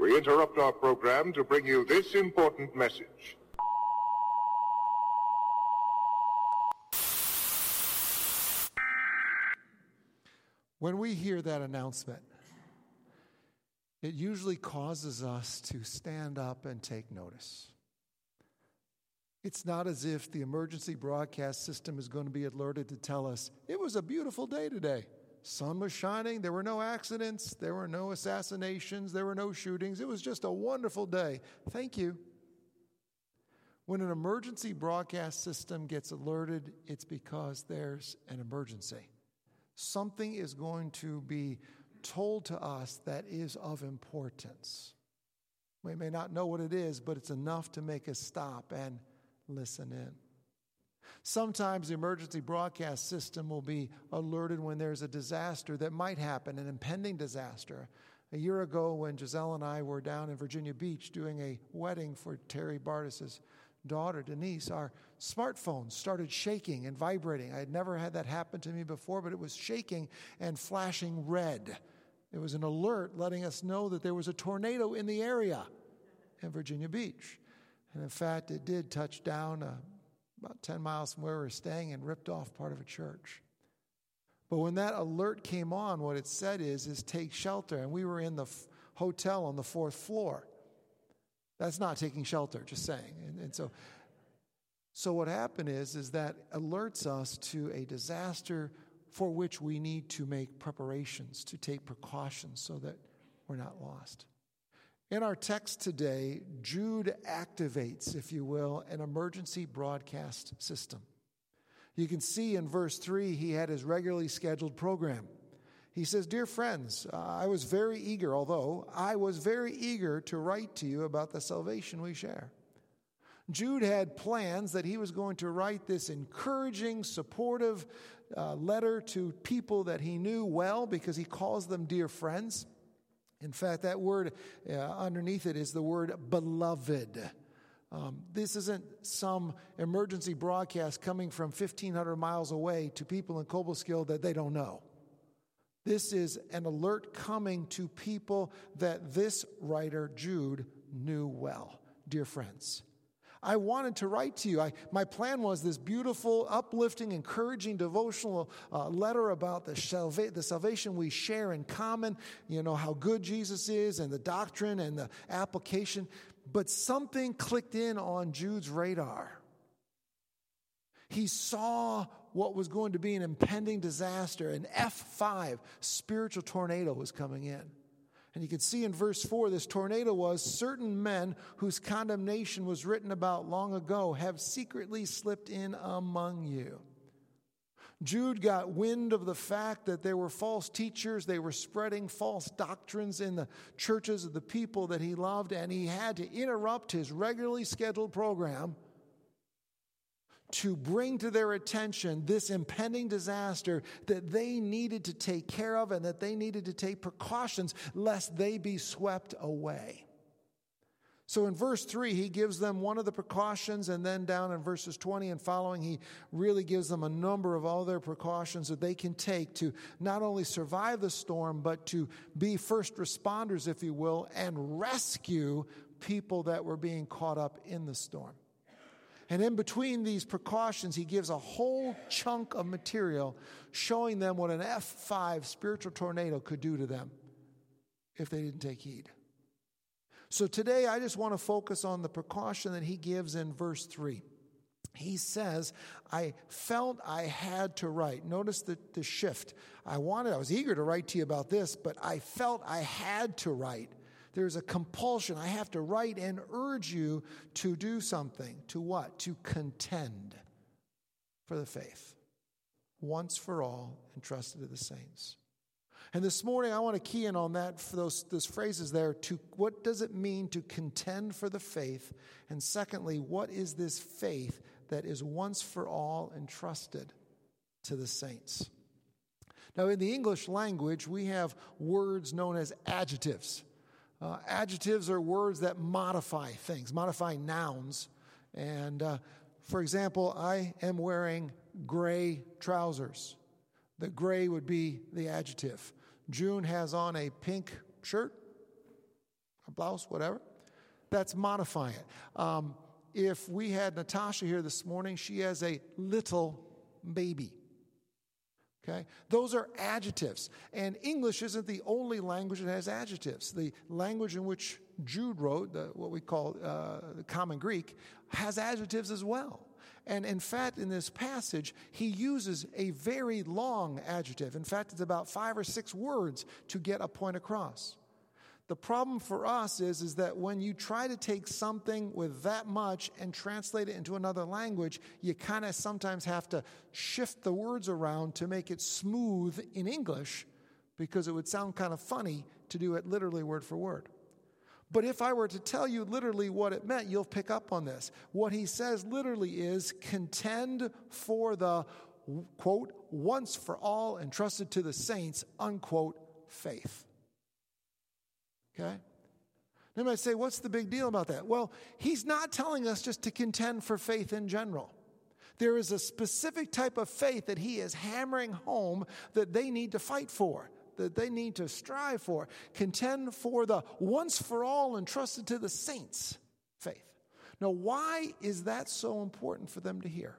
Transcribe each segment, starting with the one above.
We interrupt our program to bring you this important message. When we hear that announcement, it usually causes us to stand up and take notice. It's not as if the emergency broadcast system is going to be alerted to tell us, it was a beautiful day today. Sun was shining, there were no accidents, there were no assassinations, there were no shootings. It was just a wonderful day. Thank you. When an emergency broadcast system gets alerted, it's because there's an emergency. Something is going to be told to us that is of importance. We may not know what it is, but it's enough to make us stop and listen in. Sometimes the emergency broadcast system will be alerted when there's a disaster that might happen, an impending disaster. A year ago when Giselle and I were down in Virginia Beach doing a wedding for Terry Bardis's daughter, Denise, our smartphone started shaking and vibrating. I had never had that happen to me before, but it was shaking and flashing red. It was an alert letting us know that there was a tornado in the area in Virginia Beach. And in fact, it did touch down about 10 miles from where we were staying and ripped off part of a church. But when that alert came on, what it said is take shelter. And we were in the hotel on the 4th floor. That's not taking shelter, just saying. And so what happened is that alerts us to a disaster for which we need to make preparations, to take precautions so that we're not lost. In our text today, Jude activates, if you will, an emergency broadcast system. You can see in verse 3, he had his regularly scheduled program. He says, "Dear friends, I was very eager to write to you about the salvation we share." Jude had plans that he was going to write this encouraging, supportive letter to people that he knew well because he calls them dear friends. In fact, that word underneath it is the word beloved. This isn't some emergency broadcast coming from 1,500 miles away to people in Cobleskill that they don't know. This is an alert coming to people that this writer, Jude, knew well. Dear friends, I wanted to write to you. My plan was this beautiful, uplifting, encouraging, devotional letter about the salvation we share in common, how good Jesus is and the doctrine and the application. But something clicked in on Jude's radar. He saw what was going to be an impending disaster. An F5 spiritual tornado was coming in. And you can see in verse 4, this tornado was certain men whose condemnation was written about long ago have secretly slipped in among you. Jude got wind of the fact that there were false teachers. They were spreading false doctrines in the churches of the people that he loved, and he had to interrupt his regularly scheduled program to bring to their attention this impending disaster that they needed to take care of and that they needed to take precautions lest they be swept away. So in verse 3, he gives them one of the precautions, and then down in verses 20 and following, he really gives them a number of other precautions that they can take to not only survive the storm, but to be first responders, if you will, and rescue people that were being caught up in the storm. And in between these precautions, he gives a whole chunk of material showing them what an F5 spiritual tornado could do to them if they didn't take heed. So today, I just want to focus on the precaution that he gives in verse 3. He says, I felt I had to write. Notice the shift. I was eager to write to you about this, but I felt I had to write. There's a compulsion. I have to write and urge you to do something. To what? To contend for the faith, once for all, entrusted to the saints. And this morning, I want to key in on that, for those phrases there. What does it mean to contend for the faith? And secondly, what is this faith that is once for all entrusted to the saints? Now, in the English language, we have words known as adjectives. Adjectives are words that modify things, modify nouns. And for example, I am wearing gray trousers. The gray would be the adjective. June has on a pink shirt. a blouse, whatever. That's modifying it. If we had Natasha here this morning, she has a little baby. Okay? Those are adjectives. And English isn't the only language that has adjectives. The language in which Jude wrote, what we call the Common Greek, has adjectives as well. And in fact, in this passage, he uses a very long adjective. In fact, it's about 5 or 6 words to get a point across. The problem for us is that when you try to take something with that much and translate it into another language, you kind of sometimes have to shift the words around to make it smooth in English, because it would sound kind of funny to do it literally word for word. But if I were to tell you literally what it meant, you'll pick up on this. What he says literally is, contend for the, quote, once for all entrusted to the saints, unquote, faith. Okay? They might say, what's the big deal about that? Well, he's not telling us just to contend for faith in general. There is a specific type of faith that he is hammering home that they need to fight for, that they need to strive for. Contend for the once for all entrusted to the saints faith. Now, why is that so important for them to hear?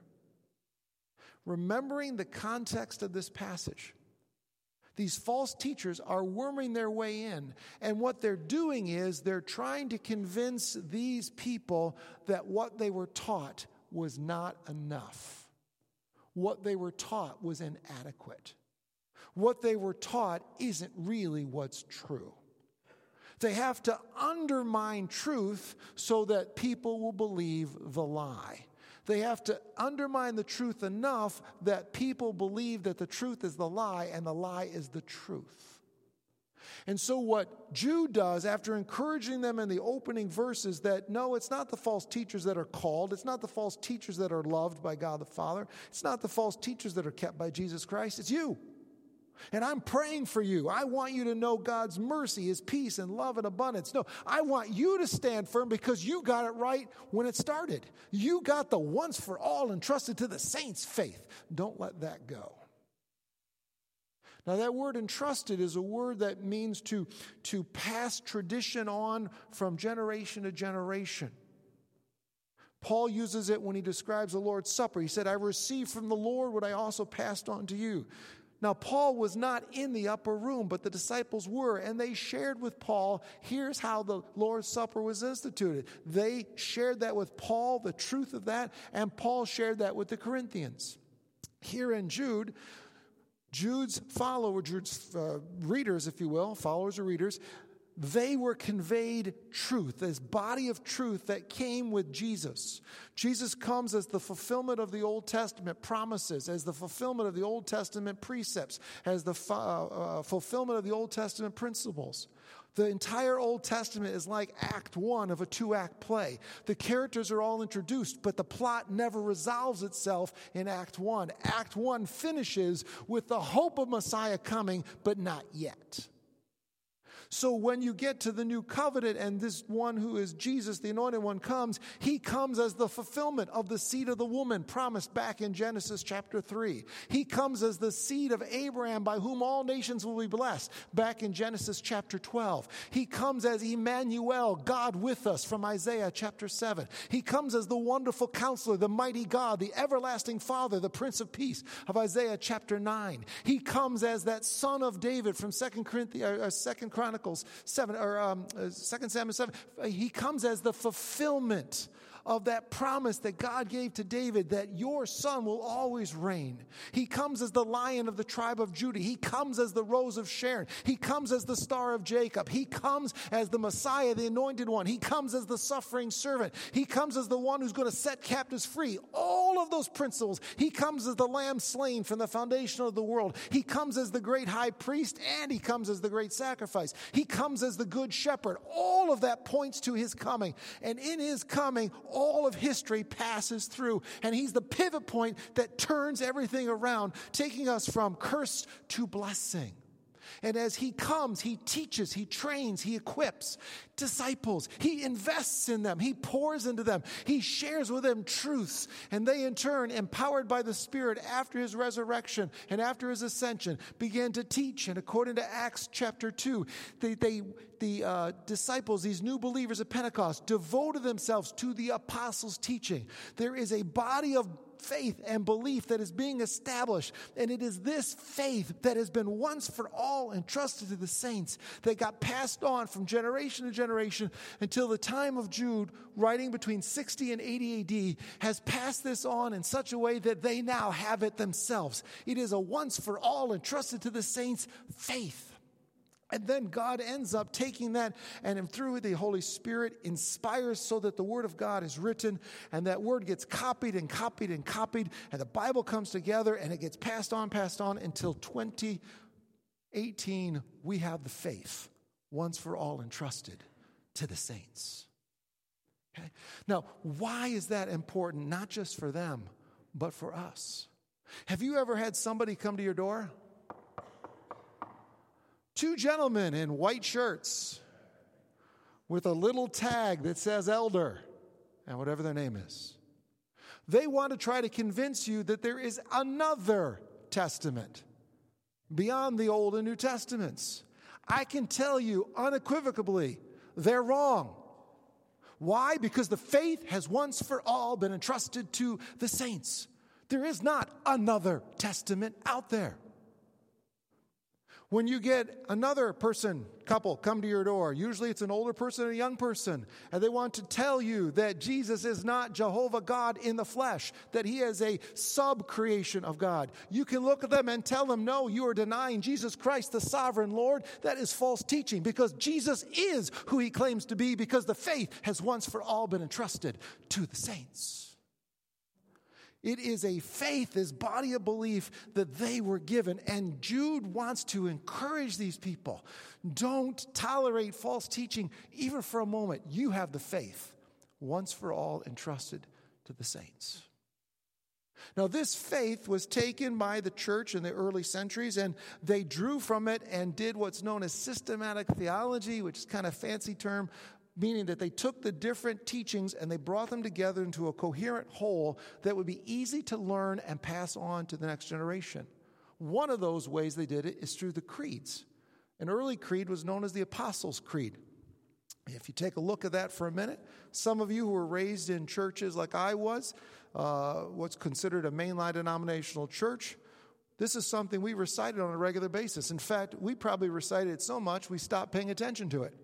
Remembering the context of this passage, these false teachers are worming their way in, and what they're doing is they're trying to convince these people that what they were taught was not enough. What they were taught was inadequate. What they were taught isn't really what's true. They have to undermine truth so that people will believe the lie. They have to undermine the truth enough that people believe that the truth is the lie and the lie is the truth. And so what Jude does, after encouraging them in the opening verses that no, it's not the false teachers that are called, it's not the false teachers that are loved by God the Father, it's not the false teachers that are kept by Jesus Christ, it's you. And I'm praying for you. I want you to know God's mercy, His peace, and love and abundance. No, I want you to stand firm because you got it right when it started. You got the once for all entrusted to the saints faith. Don't let that go. Now, that word entrusted is a word that means to pass tradition on from generation to generation. Paul uses it when he describes the Lord's Supper. He said, I received from the Lord what I also passed on to you. Now, Paul was not in the upper room, but the disciples were, and they shared with Paul, here's how the Lord's Supper was instituted. They shared that with Paul, the truth of that, and Paul shared that with the Corinthians. Here in Jude's readers, if you will, followers or readers, they were conveyed truth, this body of truth that came with Jesus. Jesus comes as the fulfillment of the Old Testament promises, as the fulfillment of the Old Testament precepts, as the fulfillment of the Old Testament principles. The entire Old Testament is like Act 1 of a 2-act play. The characters are all introduced, but the plot never resolves itself in Act 1. Act 1 finishes with the hope of Messiah coming, but not yet. So when you get to the new covenant and this one who is Jesus, the anointed one, comes, he comes as the fulfillment of the seed of the woman promised back in Genesis chapter 3. He comes as the seed of Abraham by whom all nations will be blessed back in Genesis chapter 12. He comes as Emmanuel, God with us from Isaiah chapter 7. He comes as the wonderful counselor, the mighty God, the everlasting Father, the Prince of Peace of Isaiah chapter 9. He comes as that son of David from 2 Chronicles 7 or 2 Samuel 7. He comes as the fulfillment of that promise that God gave to David that your son will always reign. He comes as the Lion of the tribe of Judah. He comes as the Rose of Sharon. He comes as the Star of Jacob. He comes as the Messiah, the anointed one. He comes as the suffering servant. He comes as the one who's going to set captives free. All of those principles. He comes as the Lamb slain from the foundation of the world. He comes as the great high priest, and he comes as the great sacrifice. He comes as the good shepherd. All of that points to his coming. And in his coming, all of history passes through, and he's the pivot point that turns everything around, taking us from curse to blessing. And as he comes, he teaches, he trains, he equips disciples. He invests in them. He pours into them. He shares with them truths. And they, in turn, empowered by the Spirit after his resurrection and after his ascension, began to teach. And according to Acts chapter 2, the disciples, these new believers at Pentecost, devoted themselves to the apostles' teaching. There is a body of faith and belief that is being established. And it is this faith that has been once for all entrusted to the saints that got passed on from generation to generation until the time of Jude, writing between 60 and 80 AD, has passed this on in such a way that they now have it themselves. It is a once for all entrusted to the saints faith. And then God ends up taking that and through the Holy Spirit inspires so that the Word of God is written and that Word gets copied and copied and copied and the Bible comes together and it gets passed on until 2018 we have the faith once for all entrusted to the saints. Okay? Now, why is that important? Not just for them, but for us. Have you ever had somebody come to your door? Two gentlemen in white shirts with a little tag that says elder and whatever their name is. They want to try to convince you that there is another testament beyond the Old and New Testaments. I can tell you unequivocally, they're wrong. Why? Because the faith has once for all been entrusted to the saints. There is not another testament out there. When you get another couple come to your door, usually it's an older person and a young person, and they want to tell you that Jesus is not Jehovah God in the flesh, that he is a sub-creation of God. You can look at them and tell them, no, you are denying Jesus Christ, the sovereign Lord. That is false teaching because Jesus is who he claims to be because the faith has once for all been entrusted to the saints. It is a faith, this body of belief that they were given. And Jude wants to encourage these people. Don't tolerate false teaching even for a moment. You have the faith once for all entrusted to the saints. Now, this faith was taken by the church in the early centuries, and they drew from it and did what's known as systematic theology, which is kind of a fancy term, meaning that they took the different teachings and they brought them together into a coherent whole that would be easy to learn and pass on to the next generation. One of those ways they did it is through the creeds. An early creed was known as the Apostles' Creed. If you take a look at that for a minute, some of you who were raised in churches like I was, what's considered a mainline denominational church, this is something we recited on a regular basis. In fact, we probably recited it so much we stopped paying attention to it.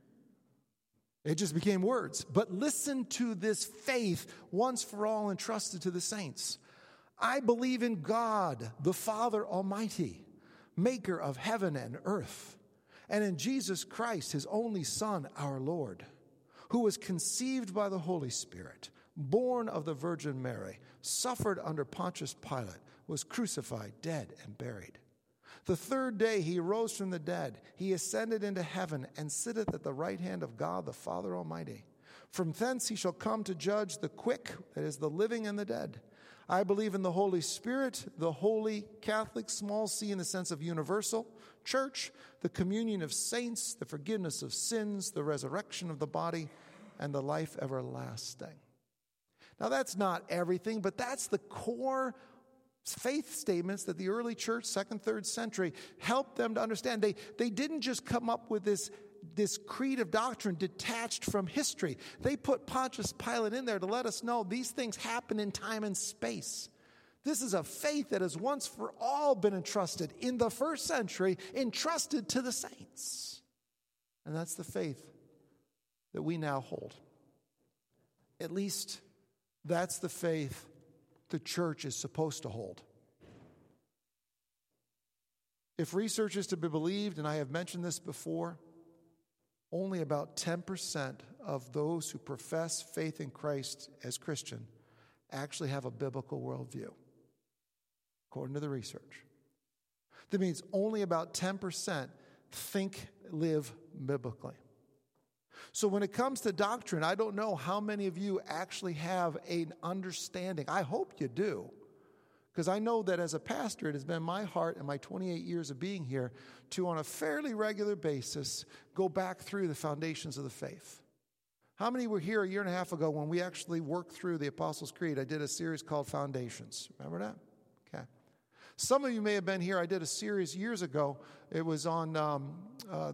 It just became words. But listen to this faith once for all entrusted to the saints. I believe in God, the Father Almighty, maker of heaven and earth, and in Jesus Christ, his only Son, our Lord, who was conceived by the Holy Spirit, born of the Virgin Mary, suffered under Pontius Pilate, was crucified, dead, and buried. The third day he arose from the dead. He ascended into heaven and sitteth at the right hand of God, the Father Almighty. From thence he shall come to judge the quick, that is, the living and the dead. I believe in the Holy Spirit, the holy Catholic, small c in the sense of universal, church, the communion of saints, the forgiveness of sins, the resurrection of the body, and the life everlasting. Now that's not everything, but that's the core faith statements that the early church, 2nd, 3rd century, helped them to understand. They didn't just come up with this creed of doctrine detached from history. They put Pontius Pilate in there to let us know these things happen in time and space. This is a faith that has once for all been entrusted in the 1st century, entrusted to the saints. And that's the faith that we now hold. At least that's the faith the church is supposed to hold. If research is to be believed, and I have mentioned this before, only about 10% of those who profess faith in Christ as Christian actually have a biblical worldview, according to the research. That means only about 10% live biblically. So when it comes to doctrine, I don't know how many of you actually have an understanding. I hope you do, Because I know that as a pastor, it has been my heart in my 28 years of being here to, on a fairly regular basis, go back through the foundations of the faith. How many were here a year and a half ago when we actually worked through the Apostles' Creed? I did a series called Foundations. Remember that? Okay. Some of you may have been here. I did a series years ago. It was on, I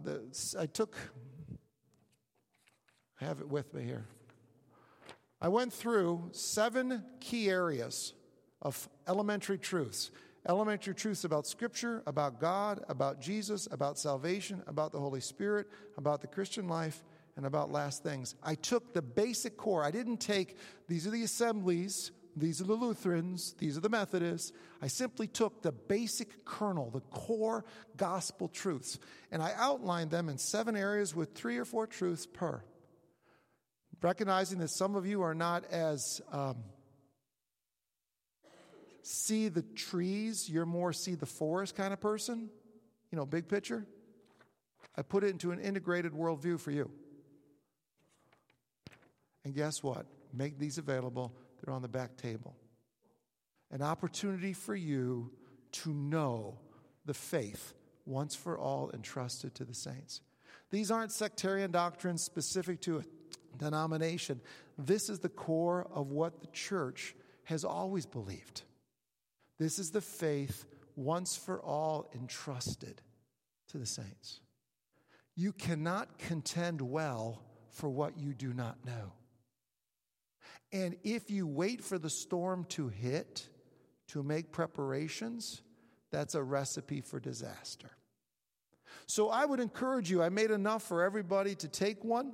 have it with me here. I went through 7 key areas of elementary truths. Elementary truths about Scripture, about God, about Jesus, about salvation, about the Holy Spirit, about the Christian life, and about last things. I took the basic core. I didn't take, these are the assemblies, these are the Lutherans, these are the Methodists. I simply took the basic kernel, the core gospel truths, and I outlined them in 7 areas with 3 or 4 truths per. Recognizing that some of you are not as see the trees, you're more see the forest kind of person, big picture. I put it into an integrated worldview for you. And guess what? Make these available. They're on the back table. An opportunity for you to know the faith once for all entrusted to the saints. These aren't sectarian doctrines specific to a denomination. This is the core of what the church has always believed. This is the faith once for all entrusted to the saints. You cannot contend well for what you do not know. And if you wait for the storm to hit to make preparations, that's a recipe for disaster. So I would encourage you, I made enough for everybody to take one.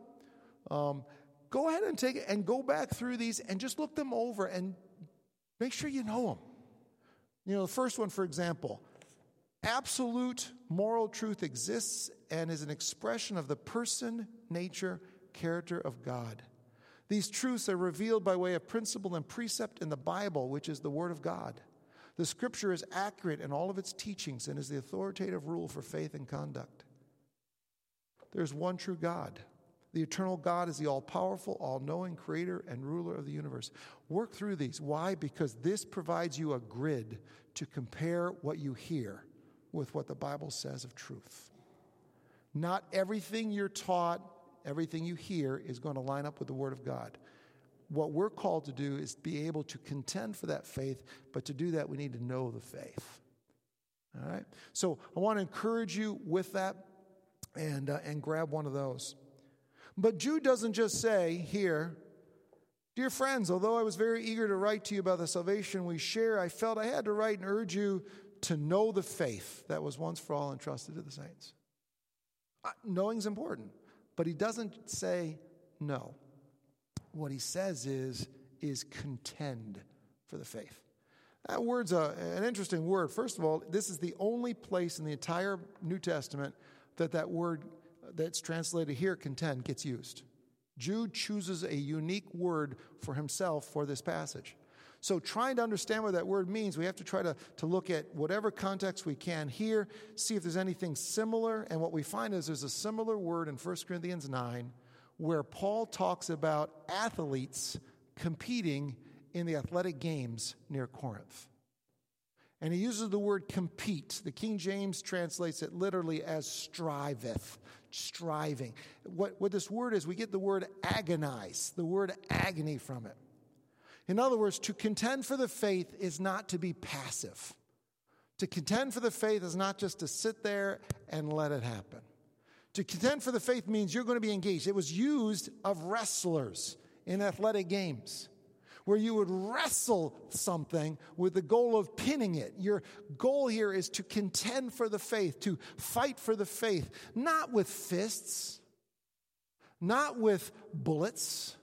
Go ahead and take it and go back through these and just look them over and make sure you know them. The first one, for example, absolute moral truth exists and is an expression of the person, nature, character of God. These truths are revealed by way of principle and precept in the Bible, which is the Word of God. The Scripture is accurate in all of its teachings and is the authoritative rule for faith and conduct. There's one true God. The eternal God is the all-powerful, all-knowing creator and ruler of the universe. Work through these. Why? Because this provides you a grid to compare what you hear with what the Bible says of truth. Not everything you're taught, everything you hear is going to line up with the Word of God. What we're called to do is be able to contend for that faith, but to do that we need to know the faith. All right? So I want to encourage you with that and grab one of those. But Jude doesn't just say here, dear friends, although I was very eager to write to you about the salvation we share, I felt I had to write and urge you to know the faith that was once for all entrusted to the saints. Knowing's important, but he doesn't say no. What he says is contend for the faith. That word's an interesting word. First of all, this is the only place in the entire New Testament that word that's translated here, contend, gets used. Jude chooses a unique word for himself for this passage. So trying to understand what that word means, we have to try to look at whatever context we can here, see if there's anything similar. And what we find is there's a similar word in 1 Corinthians 9 where Paul talks about athletes competing in the athletic games near Corinth. And he uses the word compete. The King James translates it literally as striveth, striving. What this word is, we get the word agonize, the word agony from it. In other words, to contend for the faith is not to be passive. To contend for the faith is not just to sit there and let it happen. To contend for the faith means you're going to be engaged. It was used of wrestlers in athletic games, where you would wrestle something with the goal of pinning it. Your goal here is to contend for the faith, to fight for the faith, not with fists, not with bullets,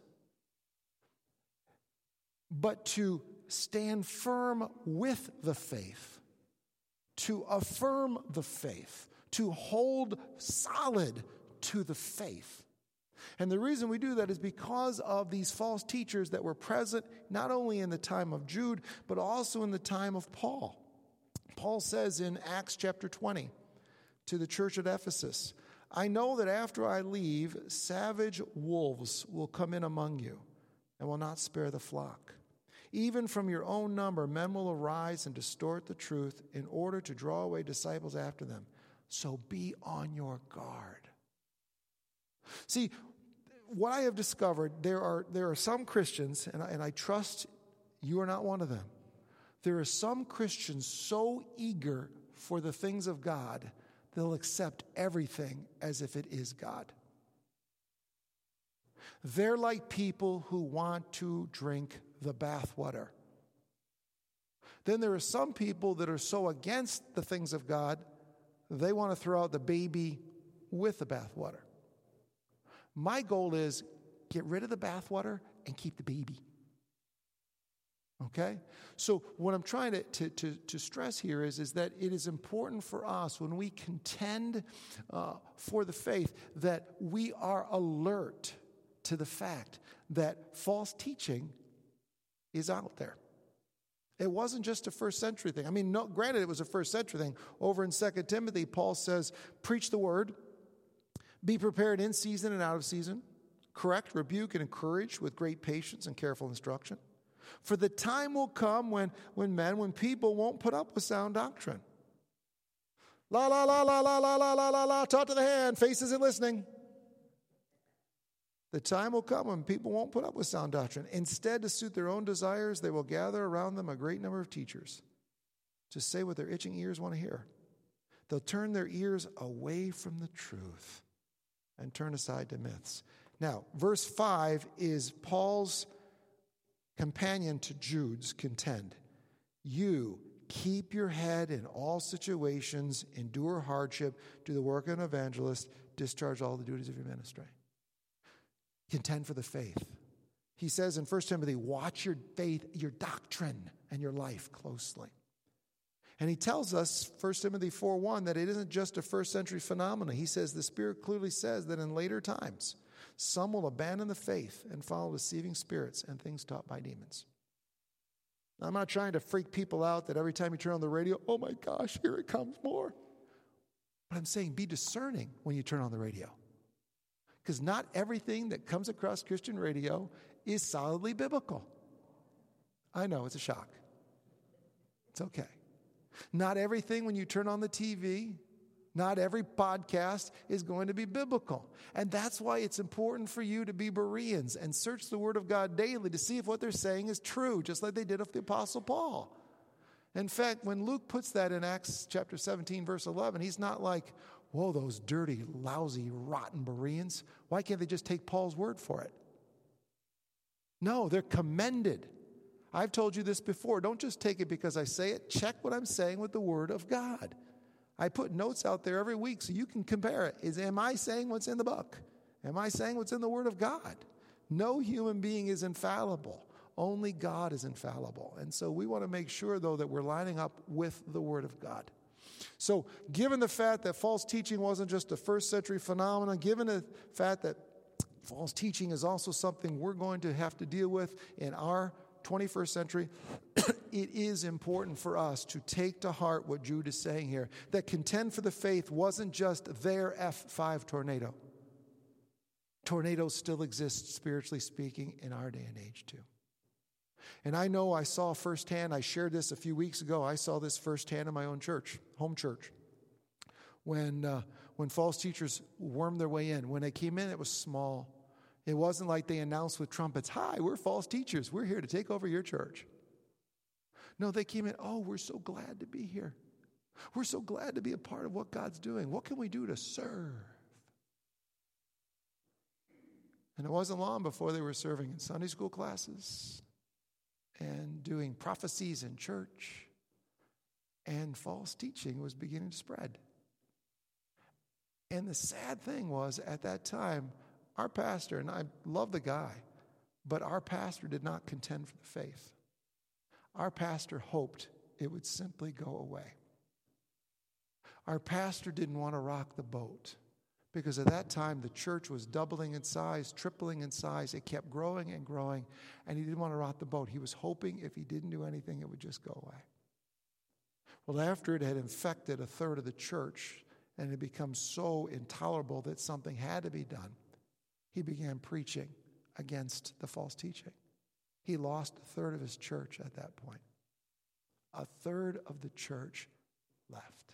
but to stand firm with the faith, to affirm the faith, to hold solid to the faith. And the reason we do that is because of these false teachers that were present not only in the time of Jude, but also in the time of Paul. Paul says in Acts chapter 20 to the church at Ephesus, I know that after I leave, savage wolves will come in among you and will not spare the flock. Even from your own number, men will arise and distort the truth in order to draw away disciples after them. So be on your guard. See, what I have discovered, there are some Christians, and I trust you are not one of them. There are some Christians so eager for the things of God, they'll accept everything as if it is God. They're like people who want to drink the bathwater. Then there are some people that are so against the things of God, they want to throw out the baby with the bathwater. My goal is get rid of the bathwater and keep the baby. Okay? So what I'm trying to stress here is that it is important for us when we contend for the faith that we are alert to the fact that false teaching is out there. It wasn't just a first century thing. I mean, no, granted, it was a first century thing. Over in 2 Timothy, Paul says, preach the word, be prepared in season and out of season, correct, rebuke, and encourage with great patience and careful instruction. For the time will come when people won't put up with sound doctrine. La, la, la, la, la, la, la, la, la, la, taught to the hand, face isn't listening. The time will come when people won't put up with sound doctrine. Instead, to suit their own desires, they will gather around them a great number of teachers to say what their itching ears want to hear. They'll turn their ears away from the truth and turn aside to myths. Now, verse 5 is Paul's companion to Jude's contend. You keep your head in all situations, endure hardship, do the work of an evangelist, discharge all the duties of your ministry. Contend for the faith. He says in 1 Timothy, watch your faith, your doctrine, and your life closely. And he tells us, 1 Timothy 4:1, that it isn't just a first century phenomenon. He says the Spirit clearly says that in later times, some will abandon the faith and follow deceiving spirits and things taught by demons. Now, I'm not trying to freak people out that every time you turn on the radio, oh my gosh, here it comes more. But I'm saying be discerning when you turn on the radio. Because not everything that comes across Christian radio is solidly biblical. I know, it's a shock. It's okay. Not everything when you turn on the TV, not every podcast is going to be biblical. And that's why it's important for you to be Bereans and search the Word of God daily to see if what they're saying is true, just like they did with the Apostle Paul. In fact, when Luke puts that in Acts chapter 17, verse 11, he's not like, whoa, those dirty, lousy, rotten Bereans. Why can't they just take Paul's word for it? No, they're commended. I've told you this before. Don't just take it because I say it. Check what I'm saying with the Word of God. I put notes out there every week so you can compare it. Am I saying what's in the book? Am I saying what's in the Word of God? No human being is infallible. Only God is infallible. And so we want to make sure, though, that we're lining up with the Word of God. So given the fact that false teaching wasn't just a first century phenomenon, given the fact that false teaching is also something we're going to have to deal with in our 21st century, it is important for us to take to heart what Jude is saying here, that contend for the faith wasn't just their F5 tornado. Tornadoes still exist, spiritually speaking, in our day and age too. And I know I saw firsthand, I shared this a few weeks ago, I saw this firsthand in my own church, home church. When false teachers wormed their way in, when they came in, it was small. It wasn't like they announced with trumpets, hi, we're false teachers. We're here to take over your church. No, they came in, oh, we're so glad to be here. We're so glad to be a part of what God's doing. What can we do to serve? And it wasn't long before they were serving in Sunday school classes and doing prophecies in church. And false teaching was beginning to spread. And the sad thing was, at that time, our pastor, and I love the guy, but our pastor did not contend for the faith. Our pastor hoped it would simply go away. Our pastor didn't want to rock the boat because at that time the church was doubling in size, tripling in size. It kept growing and growing, and he didn't want to rock the boat. He was hoping if he didn't do anything, it would just go away. Well, after it had infected a third of the church and it had become so intolerable that something had to be done, he began preaching against the false teaching. He lost a third of his church at that point. A third of the church left.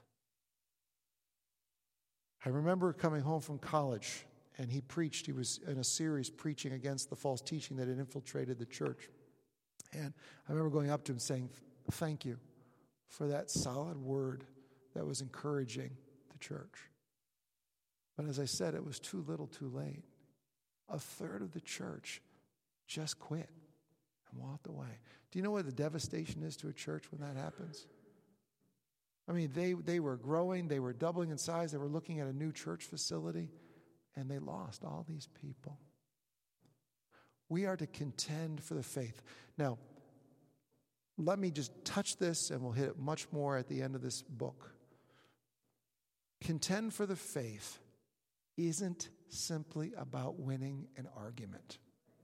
I remember coming home from college, and he preached. He was in a series preaching against the false teaching that had infiltrated the church. And I remember going up to him saying, thank you for that solid word that was encouraging the church. But as I said, it was too little too late. A third of the church just quit and walked away. Do you know what the devastation is to a church when that happens? I mean, they were growing, they were doubling in size, they were looking at a new church facility, and they lost all these people. We are to contend for the faith. Now, let me just touch this, and we'll hit it much more at the end of this book. Contend for the faith isn't simply about winning an argument.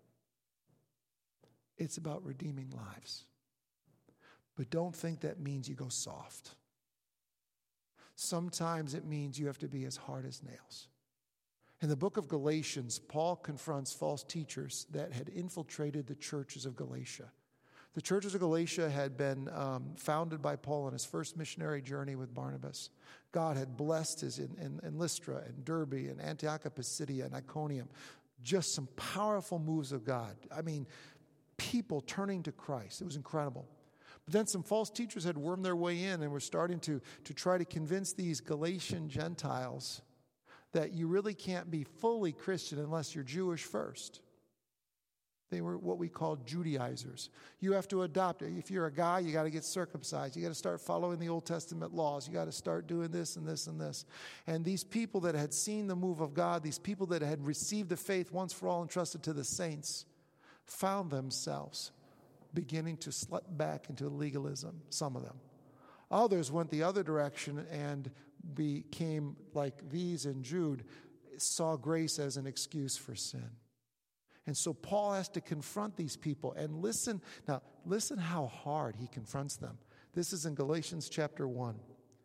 It's about redeeming lives. But don't think that means you go soft. Sometimes it means you have to be as hard as nails. In the book of Galatians, Paul confronts false teachers that had infiltrated the churches of Galatia. The churches of Galatia had been founded by Paul on his first missionary journey with Barnabas. God had blessed his in Lystra and Derbe and Antioch of Pisidia and Iconium. Just some powerful moves of God. I mean, people turning to Christ. It was incredible. But then some false teachers had wormed their way in and were starting to try to convince these Galatian Gentiles that you really can't be fully Christian unless you're Jewish first. They were what we call Judaizers. You have to adopt it. If you're a guy, you got to get circumcised. You got to start following the Old Testament laws. You got to start doing this and this and this. And these people that had seen the move of God, these people that had received the faith once for all entrusted to the saints, found themselves beginning to slip back into legalism, some of them. Others went the other direction and became like these in Jude, saw grace as an excuse for sin. And so Paul has to confront these people and listen. Now, listen how hard he confronts them. This is in Galatians chapter 1.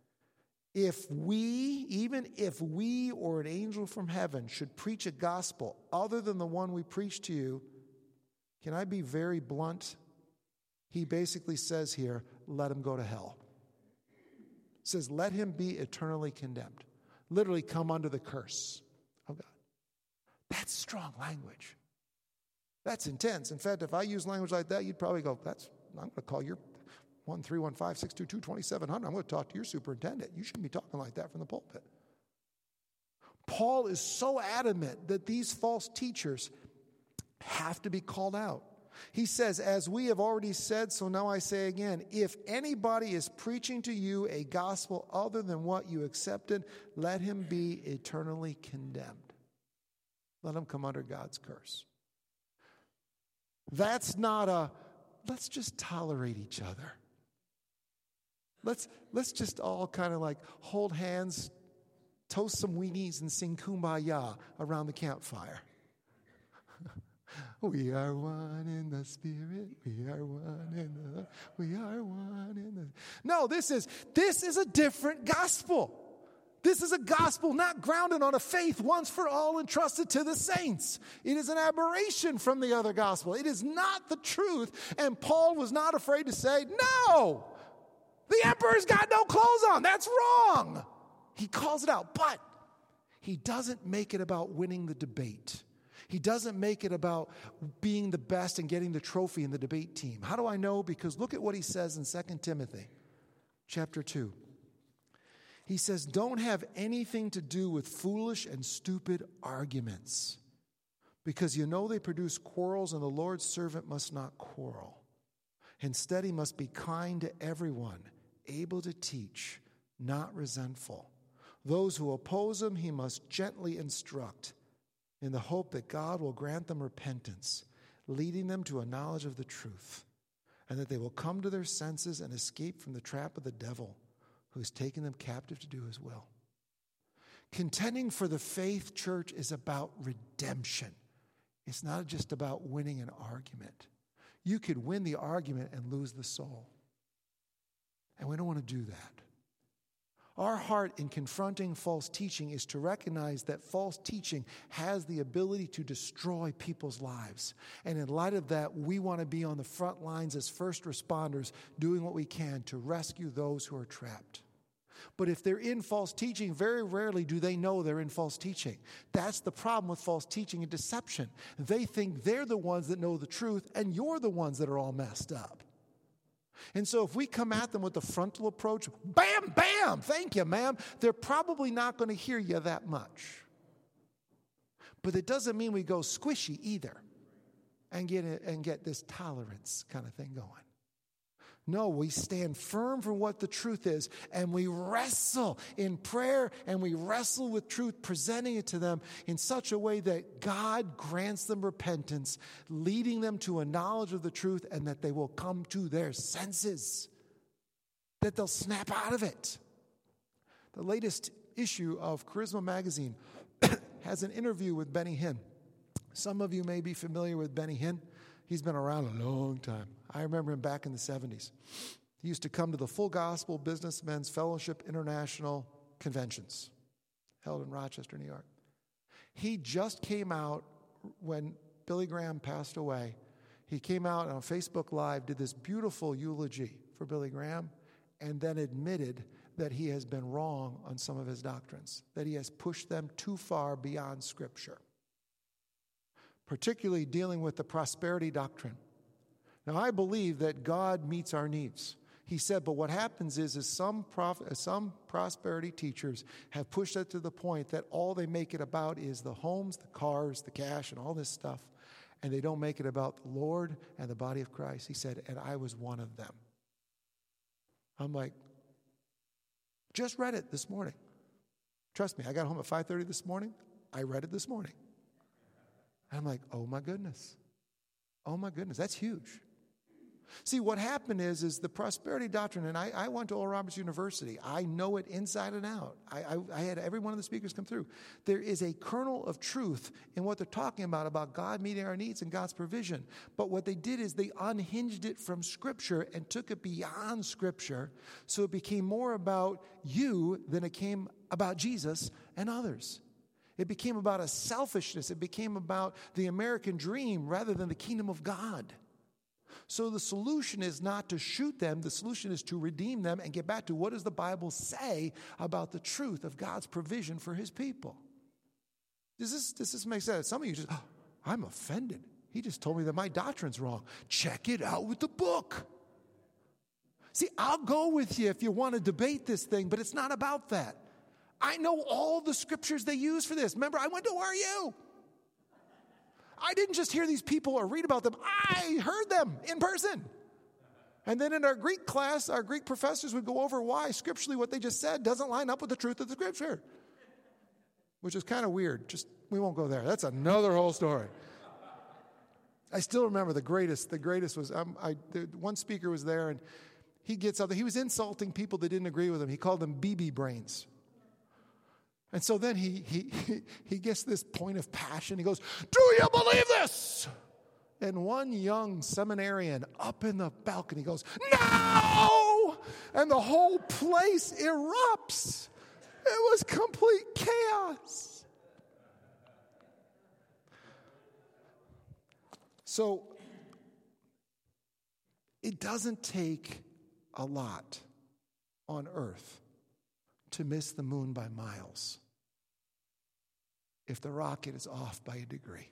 Even if we or an angel from heaven should preach a gospel other than the one we preach to you, can I be very blunt? He basically says here, let him go to hell. It says, let him be eternally condemned. Literally come under the curse of God. That's strong language. That's intense. In fact, if I use language like that, you'd probably go, I'm going to call your 1-315-622-2700. I'm going to talk to your superintendent. You shouldn't be talking like that from the pulpit. Paul is so adamant that these false teachers have to be called out. He says, as we have already said, so now I say again, if anybody is preaching to you a gospel other than what you accepted, let him be eternally condemned. Let him come under God's curse. That's not let's just tolerate each other. Let's just all kind of like hold hands, toast some weenies, and sing Kumbaya around the campfire. We are one in the Spirit. We are one in the. We are one in the. No, this is a different gospel. This is a gospel not grounded on a faith once for all entrusted to the saints. It is an aberration from the other gospel. It is not the truth. And Paul was not afraid to say, no, the emperor's got no clothes on. That's wrong. He calls it out. But he doesn't make it about winning the debate. He doesn't make it about being the best and getting the trophy in the debate team. How do I know? Because look at what he says in 2 Timothy chapter 2. He says, don't have anything to do with foolish and stupid arguments, because you know they produce quarrels, and the Lord's servant must not quarrel. Instead, he must be kind to everyone, able to teach, not resentful. Those who oppose him, he must gently instruct, in the hope that God will grant them repentance, leading them to a knowledge of the truth, and that they will come to their senses and escape from the trap of the devil, who's taken them captive to do his will. Contending for the faith, church, is about redemption. It's not just about winning an argument. You could win the argument and lose the soul. And we don't want to do that. Our heart in confronting false teaching is to recognize that false teaching has the ability to destroy people's lives. And in light of that, we want to be on the front lines as first responders, doing what we can to rescue those who are trapped. But if they're in false teaching, very rarely do they know they're in false teaching. That's the problem with false teaching and deception. They think they're the ones that know the truth, and you're the ones that are all messed up. And so if we come at them with the frontal approach, bam, bam, thank you, ma'am, they're probably not going to hear you that much. But it doesn't mean we go squishy either and get this tolerance kind of thing going. No, we stand firm for what the truth is, and we wrestle in prayer, and we wrestle with truth, presenting it to them in such a way that God grants them repentance, leading them to a knowledge of the truth, and that they will come to their senses, that they'll snap out of it. The latest issue of Charisma Magazine has an interview with Benny Hinn. Some of you may be familiar with Benny Hinn. He's been around a long time. I remember him back in the 70s. He used to come to the Full Gospel Businessmen's Fellowship International conventions held in Rochester, New York. He just came out when Billy Graham passed away. He came out on Facebook Live, did this beautiful eulogy for Billy Graham, and then admitted that he has been wrong on some of his doctrines, that he has pushed them too far beyond Scripture, particularly dealing with the prosperity doctrine. Now, I believe that God meets our needs. He said, but what happens is some prosperity teachers have pushed it to the point that all they make it about is the homes, the cars, the cash, and all this stuff, and they don't make it about the Lord and the body of Christ. He said, and I was one of them. I'm like, just read it this morning. Trust me, I got home at 5:30 this morning. I read it this morning. And I'm like, oh my goodness, that's huge. See, what happened is the prosperity doctrine, and I went to Oral Roberts University. I know it inside and out. I had every one of the speakers come through. There is a kernel of truth in what they're talking about God meeting our needs and God's provision. But what they did is they unhinged it from Scripture and took it beyond Scripture, so it became more about you than it came about Jesus and others. It became about a selfishness. It became about the American dream rather than the kingdom of God. So the solution is not to shoot them. The solution is to redeem them and get back to what does the Bible say about the truth of God's provision for his people. Does this make sense? Some of you just, I'm offended. He just told me that my doctrine's wrong. Check it out with the book. See, I'll go with you if you want to debate this thing, but it's not about that. I know all the scriptures they use for this. Remember, I went to RU. I didn't just hear these people or read about them. I heard them in person. And then in our Greek class, our Greek professors would go over why scripturally what they just said doesn't line up with the truth of the scripture, which is kind of weird. We won't go there. That's another whole story. I still remember the greatest was, one speaker was there and he gets up there. He was insulting people that didn't agree with him. He called them BB brains. And so then he gets this point of passion. He goes, do you believe this? And one young seminarian up in the balcony goes, no! And the whole place erupts. It was complete chaos. So it doesn't take a lot on earth to miss the moon by miles if the rocket is off by a degree.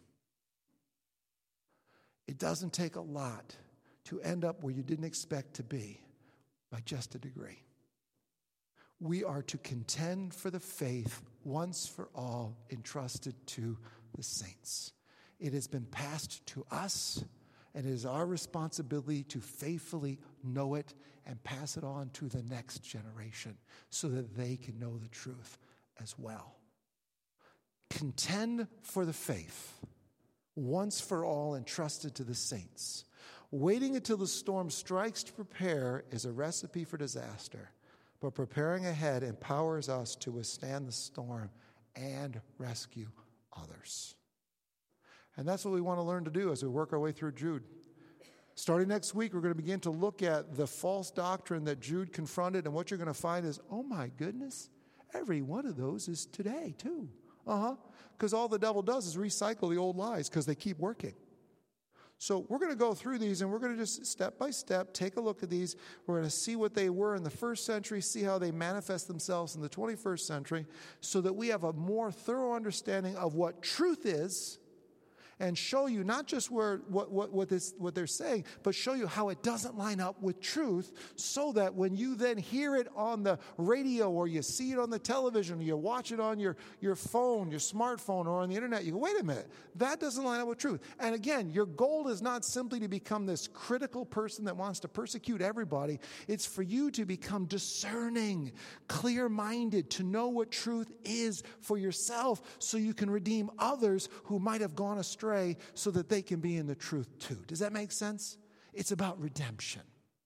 It doesn't take a lot to end up where you didn't expect to be by just a degree. We are to contend for the faith once for all entrusted to the saints. It has been passed to us, and it is our responsibility to faithfully know it and pass it on to the next generation so that they can know the truth as well. Contend for the faith, once for all entrusted to the saints. Waiting until the storm strikes to prepare is a recipe for disaster, but preparing ahead empowers us to withstand the storm and rescue others. And that's what we want to learn to do as we work our way through Jude. Starting next week, we're going to begin to look at the false doctrine that Jude confronted, and what you're going to find is, oh my goodness, every one of those is today too. Because all the devil does is recycle the old lies because they keep working. So we're going to go through these, and we're going to just step by step take a look at these. We're going to see what they were in the first century, see how they manifest themselves in the 21st century, so that we have a more thorough understanding of what truth is, and show you not just what they're saying, but show you how it doesn't line up with truth, so that when you then hear it on the radio, or you see it on the television, or you watch it on your phone, your smartphone, or on the internet, you go, wait a minute, that doesn't line up with truth. And again, your goal is not simply to become this critical person that wants to persecute everybody. It's for you to become discerning, clear-minded, to know what truth is for yourself, so you can redeem others who might have gone astray, so that they can be in the truth too. Does that make sense? It's about redemption.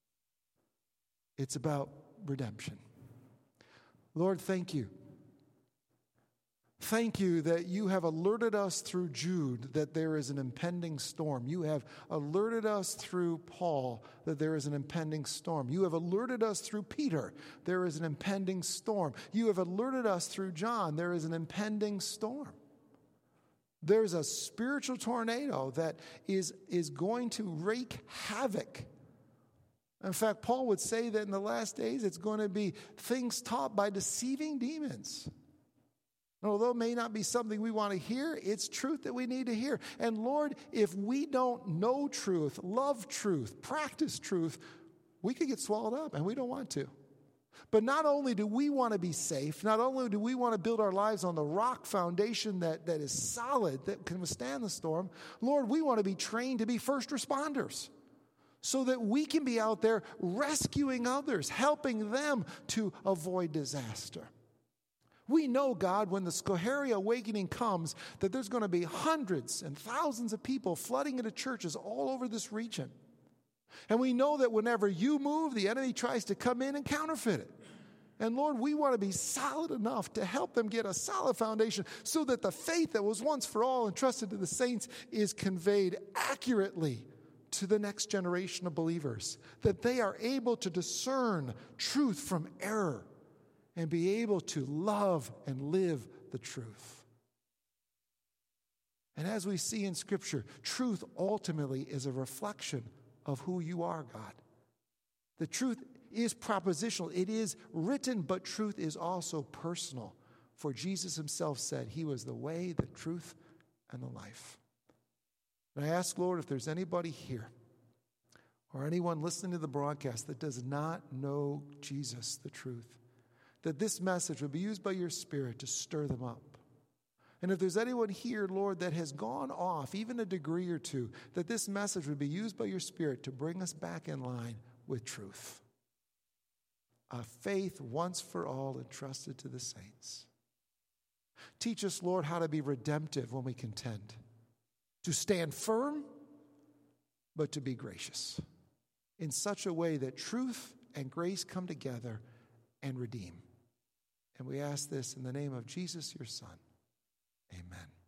It's about redemption. Lord, thank you. Thank you that you have alerted us through Jude that there is an impending storm. You have alerted us through Paul that there is an impending storm. You have alerted us through Peter, there is an impending storm. You have alerted us through John, there is an impending storm. There's a spiritual tornado that is going to wreak havoc. In fact, Paul would say that in the last days it's going to be things taught by deceiving demons. And although it may not be something we want to hear, it's truth that we need to hear. And Lord, if we don't know truth, love truth, practice truth, we could get swallowed up, and we don't want to. But not only do we want to be safe, not only do we want to build our lives on the rock foundation that is solid, that can withstand the storm, Lord, we want to be trained to be first responders so that we can be out there rescuing others, helping them to avoid disaster. We know, God, when the Schoharia awakening comes, that there's going to be hundreds and thousands of people flooding into churches all over this region. And we know that whenever you move, the enemy tries to come in and counterfeit it. And Lord, we want to be solid enough to help them get a solid foundation, so that the faith that was once for all entrusted to the saints is conveyed accurately to the next generation of believers, that they are able to discern truth from error and be able to love and live the truth. And as we see in Scripture, truth ultimately is a reflection of who you are, God. The truth is propositional. It is written, but truth is also personal. For Jesus himself said he was the way, the truth, and the life. And I ask, Lord, if there's anybody here or anyone listening to the broadcast that does not know Jesus, the truth, that this message would be used by your Spirit to stir them up. And if there's anyone here, Lord, that has gone off even a degree or two, that this message would be used by your Spirit to bring us back in line with truth. A faith once for all entrusted to the saints. Teach us, Lord, how to be redemptive when we contend. To stand firm, but to be gracious. In such a way that truth and grace come together and redeem. And we ask this in the name of Jesus, your Son. Amen.